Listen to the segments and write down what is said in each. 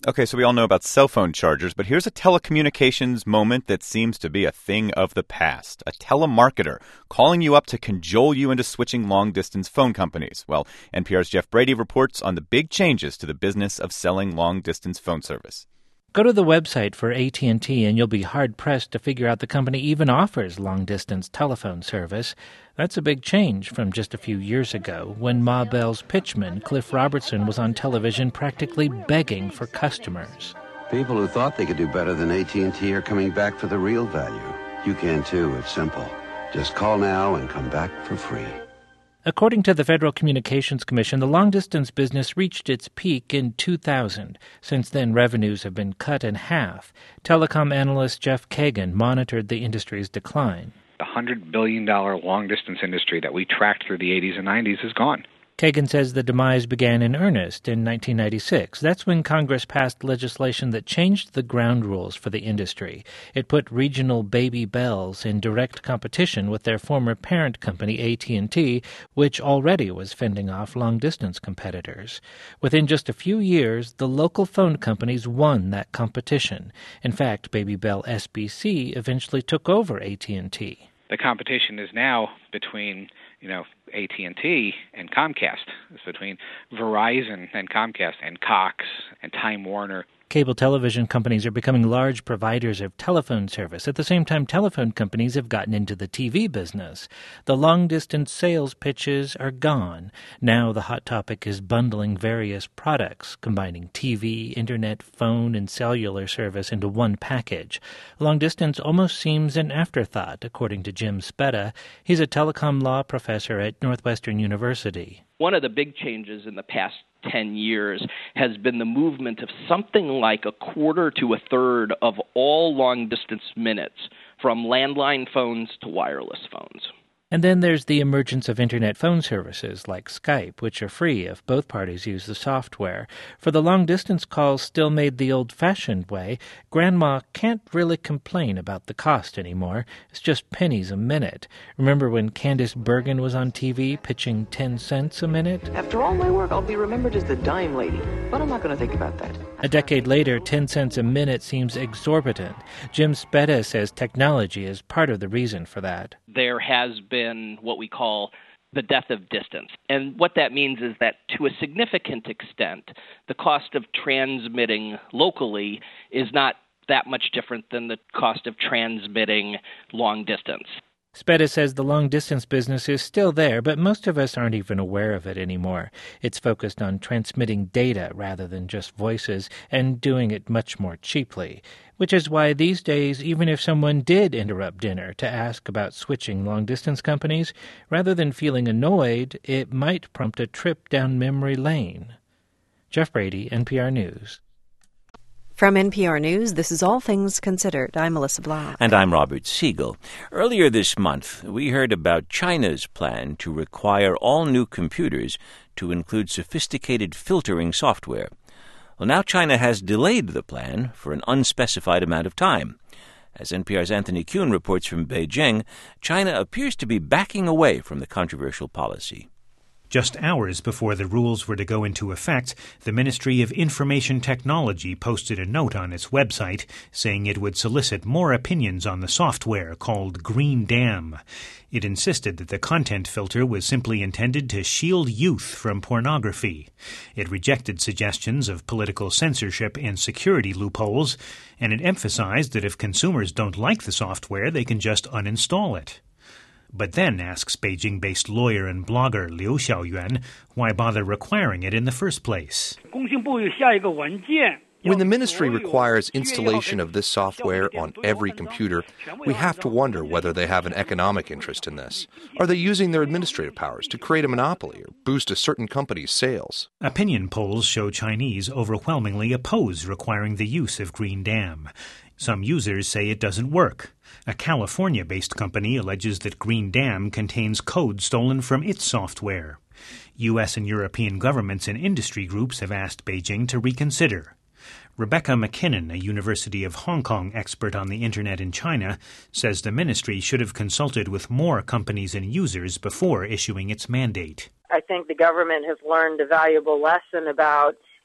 Okay, so we all know about cell phone chargers, but here's a telecommunications moment that seems to be a thing of the past. A telemarketer calling you up to cajole you into switching long-distance phone companies. Well, NPR's Jeff Brady reports on the big changes to the business of selling long-distance phone service. Go to the website for AT&T and you'll be hard-pressed to figure out the company even offers long-distance telephone service. That's a big change from just a few years ago when Ma Bell's pitchman, Cliff Robertson, was on television practically begging for customers. People who thought they could do better than AT&T are coming back for the real value. You can too, it's simple. Just call now and come back for free. According to the Federal Communications Commission, the long-distance business reached its peak in 2000. Since then, revenues have been cut in half. Telecom analyst Jeff Kagan monitored the industry's decline. The $100 billion long-distance industry that we tracked through the 80s and 90s is gone. Kagan says the demise began in earnest in 1996. That's when Congress passed legislation that changed the ground rules for the industry. It put regional Baby Bells in direct competition with their former parent company, AT&T, which already was fending off long-distance competitors. Within just a few years, the local phone companies won that competition. In fact, Baby Bell SBC eventually took over AT&T. The competition is now between, AT&T and Comcast. It's between Verizon and Comcast and Cox and Time Warner. Cable television companies are becoming large providers of telephone service. At the same time, telephone companies have gotten into the TV business. The long-distance sales pitches are gone. Now the hot topic is bundling various products, combining TV, internet, phone, and cellular service into one package. Long-distance almost seems an afterthought, according to Jim Speta. He's a telecom law professor at Northwestern University. One of the big changes in the past 10 years has been the movement of something like a quarter to a third of all long-distance minutes from landline phones to wireless phones. And then there's the emergence of internet phone services like Skype, which are free if both parties use the software. For the long-distance calls still made the old-fashioned way, Grandma can't really complain about the cost anymore. It's just pennies a minute. Remember when Candice Bergen was on TV pitching 10 cents a minute? After all my work, I'll be remembered as the dime lady. But I'm not going to think about that. A decade later, 10 cents a minute seems exorbitant. Jim Speta says technology is part of the reason for that. There has been what we call the death of distance. And what that means is that to a significant extent, the cost of transmitting locally is not that much different than the cost of transmitting long distance. Speta says the long-distance business is still there, but most of us aren't even aware of it anymore. It's focused on transmitting data rather than just voices, and doing it much more cheaply. Which is why these days, even if someone did interrupt dinner to ask about switching long-distance companies, rather than feeling annoyed, it might prompt a trip down memory lane. Jeff Brady, NPR News. From NPR News, this is All Things Considered. I'm Melissa Blau. And I'm Robert Siegel. Earlier this month, we heard about China's plan to require all new computers to include sophisticated filtering software. Well, now China has delayed the plan for an unspecified amount of time. As NPR's Anthony Kuhn reports from Beijing, China appears to be backing away from the controversial policy. Just hours before the rules were to go into effect, the Ministry of Information Technology posted a note on its website saying it would solicit more opinions on the software called Green Dam. It insisted that the content filter was simply intended to shield youth from pornography. It rejected suggestions of political censorship and security loopholes, and it emphasized that if consumers don't like the software, they can just uninstall it. But then asks Beijing-based lawyer and blogger Liu Xiaoyuan why bother requiring it in the first place. When the ministry requires installation of this software on every computer, we have to wonder whether they have an economic interest in this. Are they using their administrative powers to create a monopoly or boost a certain company's sales? Opinion polls show Chinese overwhelmingly oppose requiring the use of Green Dam. Some users say it doesn't work. A California-based company alleges that Green Dam contains code stolen from its software. U.S. and European governments and industry groups have asked Beijing to reconsider. Rebecca McKinnon, a University of Hong Kong expert on the Internet in China, says the ministry should have consulted with more companies and users before issuing its mandate. I think the government has learned a valuable lesson about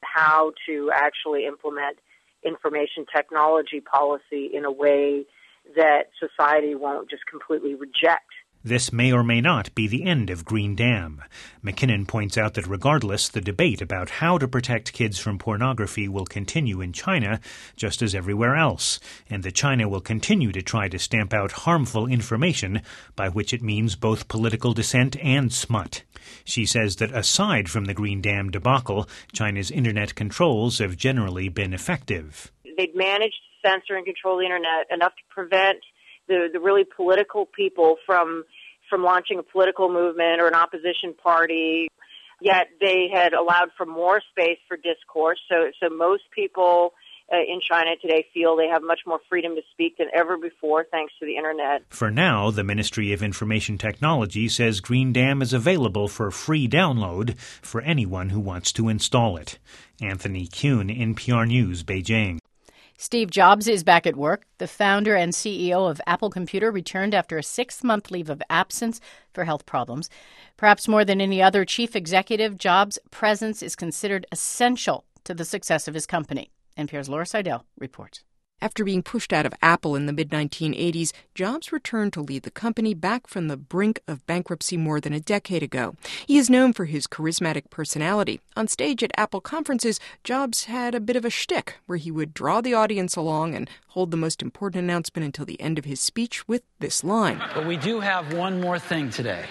how to actually implement information technology policy in a way that society won't just completely reject. This may or may not be the end of Green Dam. McKinnon points out that regardless, the debate about how to protect kids from pornography will continue in China just as everywhere else, and that China will continue to try to stamp out harmful information, by which it means both political dissent and smut. She says that aside from the Green Dam debacle, China's internet controls have generally been effective. They've managed to censor and control the internet enough to prevent the really political people from launching a political movement or an opposition party, yet they had allowed for more space for discourse. So most people in China today feel they have much more freedom to speak than ever before thanks to the internet. For now, the Ministry of Information Technology says Green Dam is available for free download for anyone who wants to install it. Anthony Kuhn, NPR News, Beijing. Steve Jobs is back at work. The founder and CEO of Apple Computer returned after a 6-month leave of absence for health problems. Perhaps more than any other chief executive, Jobs' presence is considered essential to the success of his company. NPR's Laura Seidel reports. After being pushed out of Apple in the mid-1980s, Jobs returned to lead the company back from the brink of bankruptcy more than a decade ago. He is known for his charismatic personality. On stage at Apple conferences, Jobs had a bit of a shtick where he would draw the audience along and hold the most important announcement until the end of his speech with this line. But we do have one more thing today.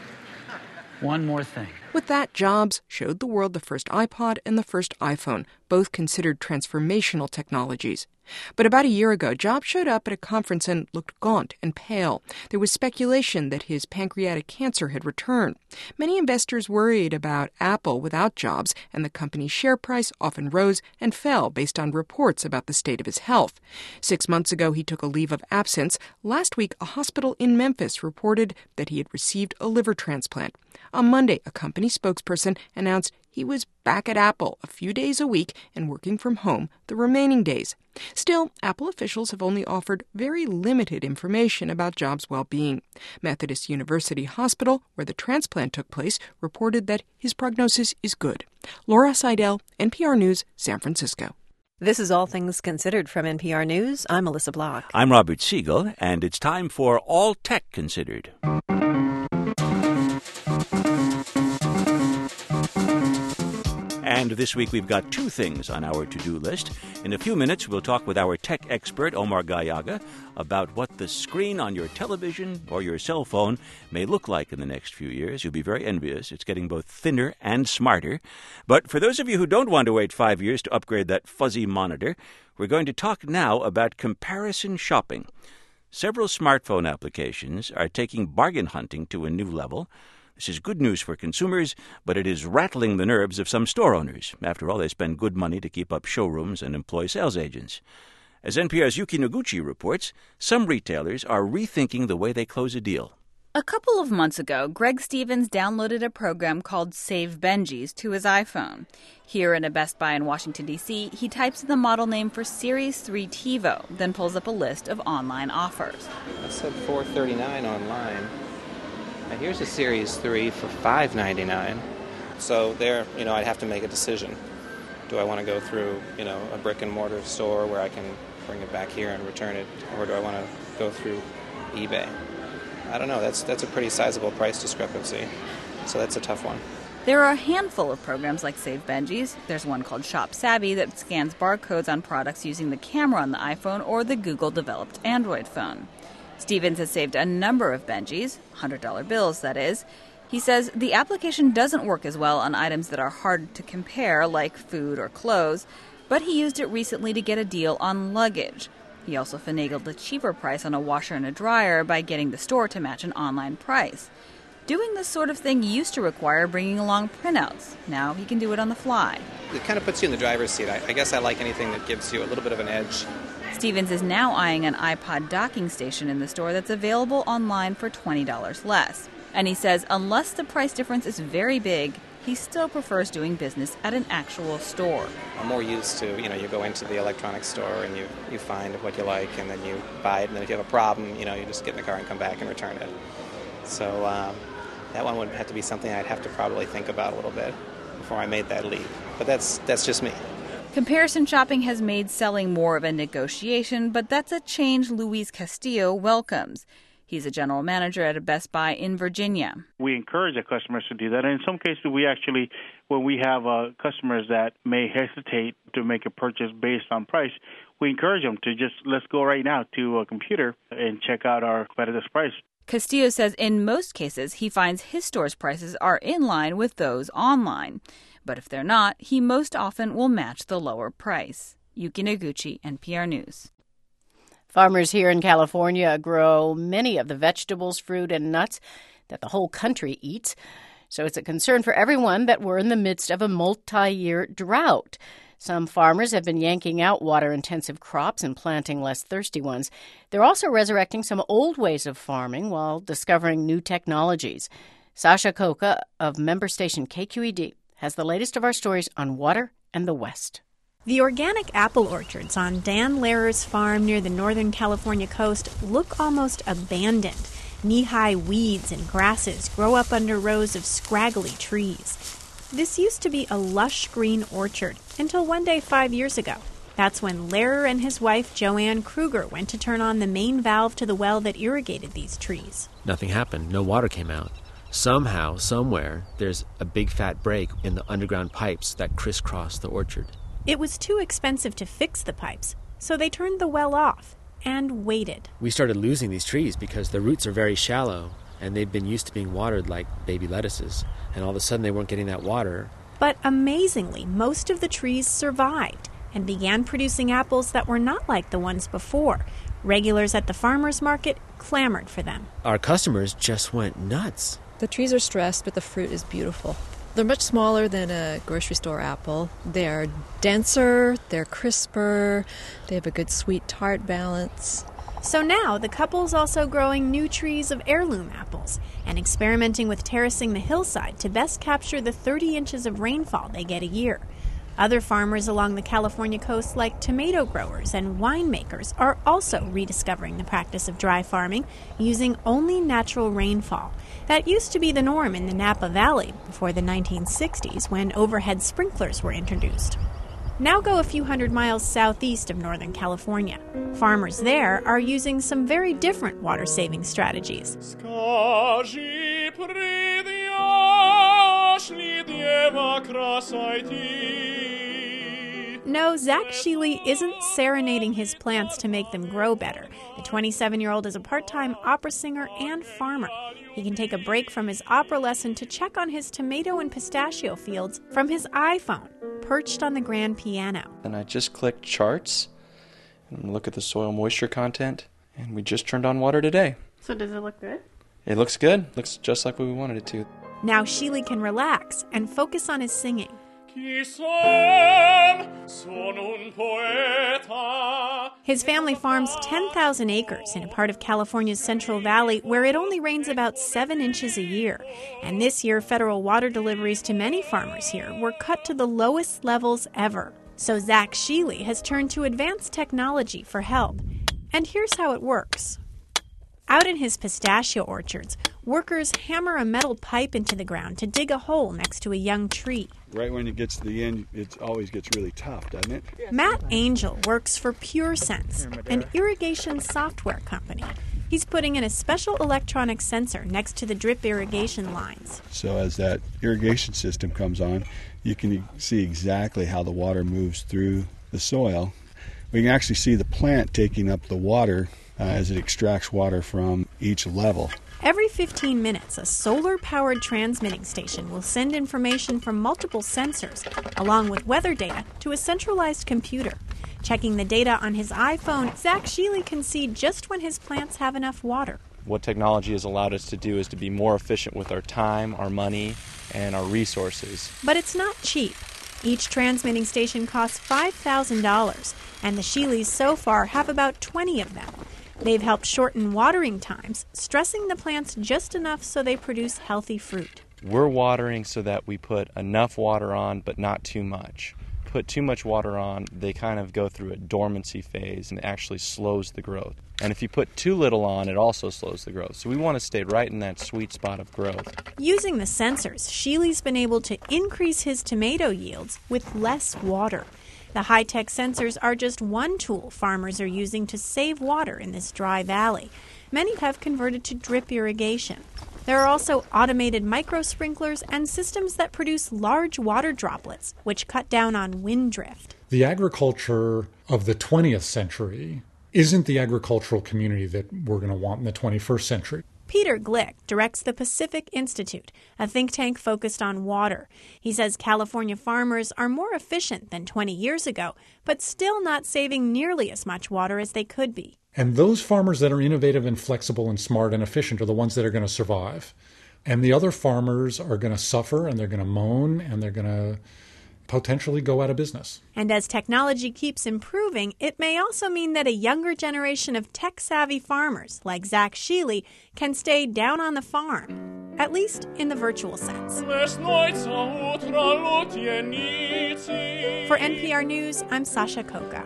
One more thing. With that, Jobs showed the world the first iPod and the first iPhone, both considered transformational technologies. But about a year ago, Jobs showed up at a conference and looked gaunt and pale. There was speculation that his pancreatic cancer had returned. Many investors worried about Apple without Jobs, and the company's share price often rose and fell based on reports about the state of his health. 6 months ago, he took a leave of absence. Last week, a hospital in Memphis reported that he had received a liver transplant. On Monday, a company spokesperson announced he was back at Apple a few days a week and working from home the remaining days. Still, Apple officials have only offered very limited information about Jobs' well-being. Methodist University Hospital, where the transplant took place, reported that his prognosis is good. Laura Seidel, NPR News, San Francisco. This is All Things Considered from NPR News. I'm Melissa Block. I'm Robert Siegel, and it's time for All Tech Considered. And this week we've got 2 things on our to-do list. In a few minutes, we'll talk with our tech expert, Omar Gallaga, about what the screen on your television or your cell phone may look like in the next few years. You'll be very envious. It's getting both thinner and smarter. But for those of you who don't want to wait 5 years to upgrade that fuzzy monitor, we're going to talk now about comparison shopping. Several smartphone applications are taking bargain hunting to a new level. This is good news for consumers, but it is rattling the nerves of some store owners. After all, they spend good money to keep up showrooms and employ sales agents. As NPR's Yuki Noguchi reports, some retailers are rethinking the way they close a deal. A couple of months ago, Greg Stevens downloaded a program called Save Benji's to his iPhone. Here in a Best Buy in Washington, D.C., he types in the model name for Series 3 TiVo, then pulls up a list of online offers. I said $439 online. Now here's a Series 3 for $599. So there, I'd have to make a decision. Do I want to go through, a brick and mortar store where I can bring it back here and return it, or do I want to go through eBay? I don't know. That's a pretty sizable price discrepancy. So that's a tough one. There are a handful of programs like Save Benji's. There's one called Shop Savvy that scans barcodes on products using the camera on the iPhone or the Google-developed Android phone. Stevens has saved a number of Benji's, $100 bills, that is. He says the application doesn't work as well on items that are hard to compare, like food or clothes, but he used it recently to get a deal on luggage. He also finagled a cheaper price on a washer and a dryer by getting the store to match an online price. Doing this sort of thing used to require bringing along printouts. Now he can do it on the fly. It kind of puts you in the driver's seat. I guess I like anything that gives you a little bit of an edge. Stevens is now eyeing an iPod docking station in the store that's available online for $20 less. And he says unless the price difference is very big, he still prefers doing business at an actual store. I'm more used to, you go into the electronics store and you find what you like and then you buy it. And then if you have a problem, you just get in the car and come back and return it. So that one would have to be something I'd have to probably think about a little bit before I made that leap. But that's just me. Comparison shopping has made selling more of a negotiation, but that's a change Luis Castillo welcomes. He's a general manager at a Best Buy in Virginia. We encourage our customers to do that. And in some cases, we actually, when we have customers that may hesitate to make a purchase based on price, we encourage them to just, let's go right now to a computer and check out our competitor's price. Castillo says in most cases, he finds his store's prices are in line with those online. But if they're not, he most often will match the lower price. Yuki Noguchi, NPR News. Farmers here in California grow many of the vegetables, fruit, and nuts that the whole country eats. So it's a concern for everyone that we're in the midst of a multi-year drought. Some farmers have been yanking out water-intensive crops and planting less thirsty ones. They're also resurrecting some old ways of farming while discovering new technologies. Sasha Koka of member station KQED has the latest of our stories on water and the West. The organic apple orchards on Dan Lehrer's farm near the Northern California coast look almost abandoned. Knee-high weeds and grasses grow up under rows of scraggly trees. This used to be a lush green orchard until one day 5 years ago. That's when Lehrer and his wife Joanne Kruger went to turn on the main valve to the well that irrigated these trees. Nothing happened. No water came out. Somehow, somewhere, there's a big fat break in the underground pipes that crisscross the orchard. It was too expensive to fix the pipes, so they turned the well off and waited. We started losing these trees because the roots are very shallow, and they've been used to being watered like baby lettuces, and all of a sudden they weren't getting that water. But amazingly, most of the trees survived and began producing apples that were not like the ones before. Regulars at the farmers market clamored for them. Our customers just went nuts. The trees are stressed, but the fruit is beautiful. They're much smaller than a grocery store apple. They're denser, they're crisper, they have a good sweet tart balance. So now the couple's also growing new trees of heirloom apples and experimenting with terracing the hillside to best capture the 30 inches of rainfall they get a year. Other farmers along the California coast, like tomato growers and winemakers, are also rediscovering the practice of dry farming using only natural rainfall. That used to be the norm in the Napa Valley before the 1960s when overhead sprinklers were introduced. Now go a few hundred miles southeast of Northern California. Farmers there are using some very different water-saving strategies. No, Zach Sheely isn't serenading his plants to make them grow better. The 27-year-old is a part-time opera singer and farmer. He can take a break from his opera lesson to check on his tomato and pistachio fields from his iPhone, perched on the grand piano. And I just clicked charts and look at the soil moisture content, and we just turned on water today. So does it look good? It looks good. Looks just like we wanted it to. Now Sheely can relax and focus on his singing. His family farms 10,000 acres in a part of California's Central Valley where it only rains about 7 inches a year. And this year, federal water deliveries to many farmers here were cut to the lowest levels ever. So Zach Sheely has turned to advanced technology for help. And here's how it works. Out in his pistachio orchards, workers hammer a metal pipe into the ground to dig a hole next to a young tree. Right when it gets to the end, it always gets really tough, doesn't it? Matt Angel works for PureSense, an irrigation software company. He's putting in a special electronic sensor next to the drip irrigation lines. So as that irrigation system comes on, you can see exactly how the water moves through the soil. We can actually see the plant taking up the water as it extracts water from each level. Every 15 minutes, a solar-powered transmitting station will send information from multiple sensors, along with weather data, to a centralized computer. Checking the data on his iPhone, Zach Sheely can see just when his plants have enough water. What technology has allowed us to do is to be more efficient with our time, our money, and our resources. But it's not cheap. Each transmitting station costs $5,000, and the Sheelys so far have about 20 of them. They've helped shorten watering times, stressing the plants just enough so they produce healthy fruit. We're watering so that we put enough water on, but not too much. put too much water on, they kind of go through a dormancy phase and it actually slows the growth. And if you put too little on, it also slows the growth. So we want to stay right in that sweet spot of growth. Using the sensors, Sheely's been able to increase his tomato yields with less water. The high-tech sensors are just one tool farmers are using to save water in this dry valley. Many have converted to drip irrigation. There are also automated micro-sprinklers and systems that produce large water droplets, which cut down on wind drift. The agriculture of the 20th century isn't the agricultural community that we're going to want in the 21st century. Peter Glick directs the Pacific Institute, a think tank focused on water. He says California farmers are more efficient than 20 years ago, but still not saving nearly as much water as they could be. And those farmers that are innovative and flexible and smart and efficient are the ones that are going to survive. And the other farmers are going to suffer, and they're going to moan, and they're going to potentially go out of business. And as technology keeps improving, it may also mean that a younger generation of tech-savvy farmers, like Zach Sheely, can stay down on the farm, at least in the virtual sense. For NPR News, I'm Sasha Khokha.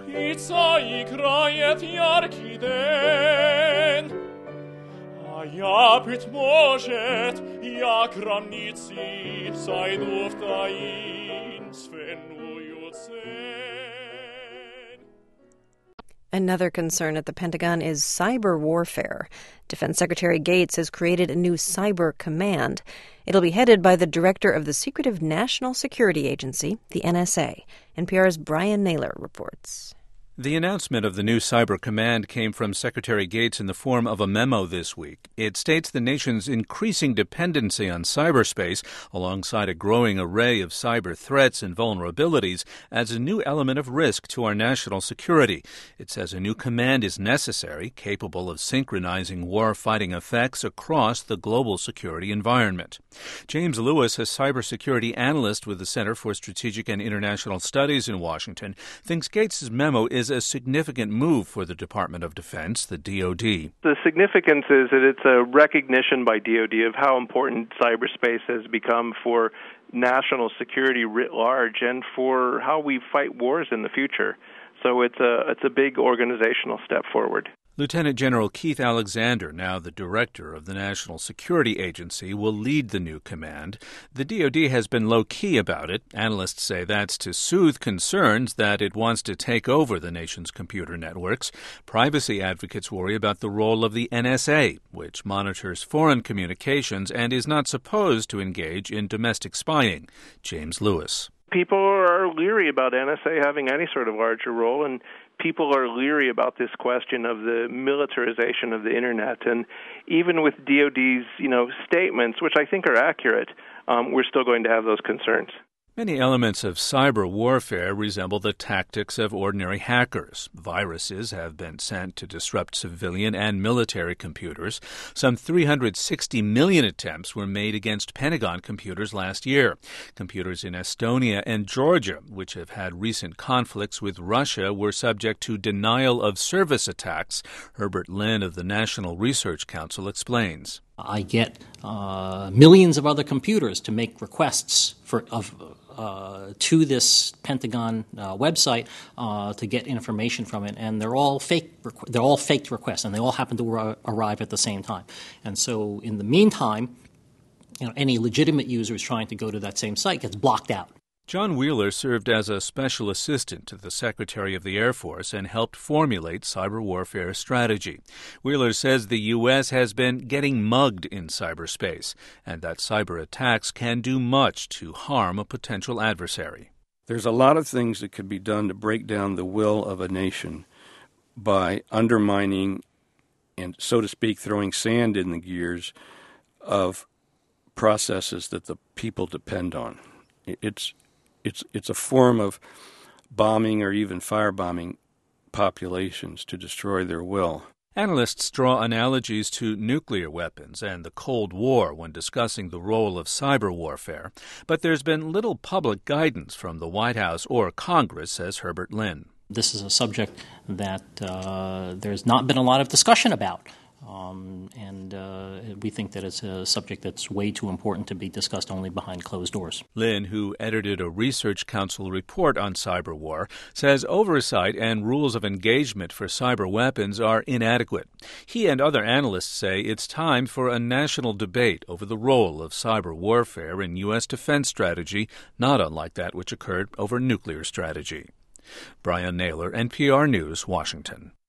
Another concern at the Pentagon is cyber warfare. Defense Secretary Gates has created a new cyber command. It'll be headed by the director of the secretive National Security Agency, the NSA. NPR's Brian Naylor reports. The announcement of the new Cyber Command came from Secretary Gates in the form of a memo this week. It states the nation's increasing dependency on cyberspace, alongside a growing array of cyber threats and vulnerabilities, adds a new element of risk to our national security. It says a new command is necessary, capable of synchronizing war-fighting effects across the global security environment. James Lewis, a cybersecurity analyst with the Center for Strategic and International Studies in Washington, thinks Gates' memo is a significant move for the Department of Defense, the DoD. The significance is that it's a recognition by DoD of how important cyberspace has become for national security writ large and for how we fight wars in the future. So it's a big organizational step forward. Lieutenant General Keith Alexander, now the director of the National Security Agency, will lead the new command. The DoD has been low-key about it. Analysts say that's to soothe concerns that it wants to take over the nation's computer networks. Privacy advocates worry about the role of the NSA, which monitors foreign communications and is not supposed to engage in domestic spying. James Lewis. People are leery about NSA having any sort of larger role, and people are leery about this question of the militarization of the Internet. And even with DoD's, statements, which I think are accurate, we're still going to have those concerns. Many elements of cyber warfare resemble the tactics of ordinary hackers. Viruses have been sent to disrupt civilian and military computers. Some 360 million attempts were made against Pentagon computers last year. Computers in Estonia and Georgia, which have had recent conflicts with Russia, were subject to denial of service attacks. Herbert Lin of the National Research Council explains. I get millions of other computers to make requests to this Pentagon website to get information from it, and they're all faked requests, and they all happen to arrive at the same time. And so, in the meantime, any legitimate user who's trying to go to that same site gets blocked out. John Wheeler served as a special assistant to the Secretary of the Air Force and helped formulate cyber warfare strategy. Wheeler says the U.S. has been getting mugged in cyberspace, and that cyber attacks can do much to harm a potential adversary. There's a lot of things that could be done to break down the will of a nation by undermining and, so to speak, throwing sand in the gears of processes that the people depend on. It's a form of bombing or even firebombing populations to destroy their will. Analysts draw analogies to nuclear weapons and the Cold War when discussing the role of cyber warfare. But there's been little public guidance from the White House or Congress, says Herbert Lin. This is a subject that there's not been a lot of discussion about. And we think that it's a subject that's way too important to be discussed only behind closed doors. Lin, who edited a Research Council report on cyber war, says oversight and rules of engagement for cyber weapons are inadequate. He and other analysts say it's time for a national debate over the role of cyber warfare in U.S. defense strategy, not unlike that which occurred over nuclear strategy. Brian Naylor, NPR News, Washington.